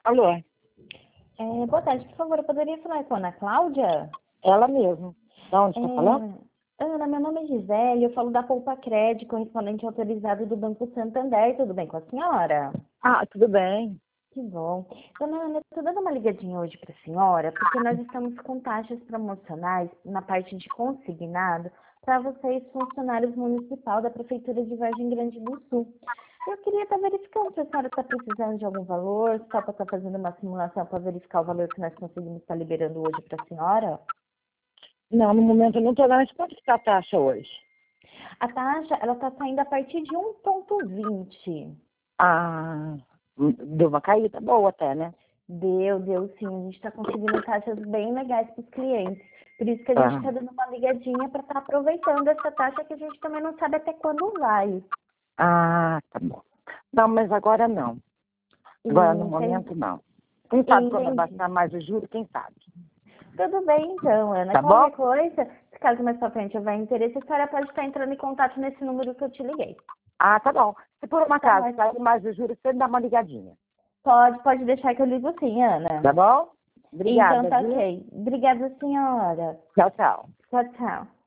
Alô, Boa tarde, por favor, eu poderia falar com a Ana Cláudia? ela mesmo. De onde está falando? Ana, meu nome é Gisele, eu falo da Poupa Crédito, correspondente autorizado do Banco Santander. Tudo bem com a senhora? Ah, tudo bem. Que bom. Dona Ana, eu estou dando uma ligadinha hoje para a senhora, porque nós estamos com taxas promocionais na parte de consignado para vocês, funcionários municipal da Prefeitura de Vargem Grande do Sul. Eu queria estar verificando se a senhora está precisando de algum valor, só para estar fazendo uma simulação para verificar o valor que nós conseguimos estar liberando hoje para a senhora. Não, no momento eu não estou dando. Quanto está a taxa hoje? A taxa, ela está saindo a partir de 1,20. Ah, deu uma caída boa até, né? Deu sim. A gente está conseguindo taxas bem legais para os clientes. Por isso que a gente Ah, está dando uma ligadinha para estar aproveitando essa taxa que a gente também não sabe até quando vai. tá bom. Não, mas agora não. Agora no momento não. Quem sabe quando Entendi. baixar mais o juro, quem sabe? Tudo bem então, Ana. Tá bom? Qualquer coisa, se caso mais pra frente houver interesse, a senhora pode estar entrando em contato nesse número que eu te liguei. Ah, tá bom. Se por um Tá acaso ótimo. sair mais o juro, você me dá uma ligadinha. Pode deixar que eu ligo sim, Ana. Tá bom? Então Obrigada, tá viu? ok. Obrigada, senhora. Tchau, tchau. Tchau, tchau.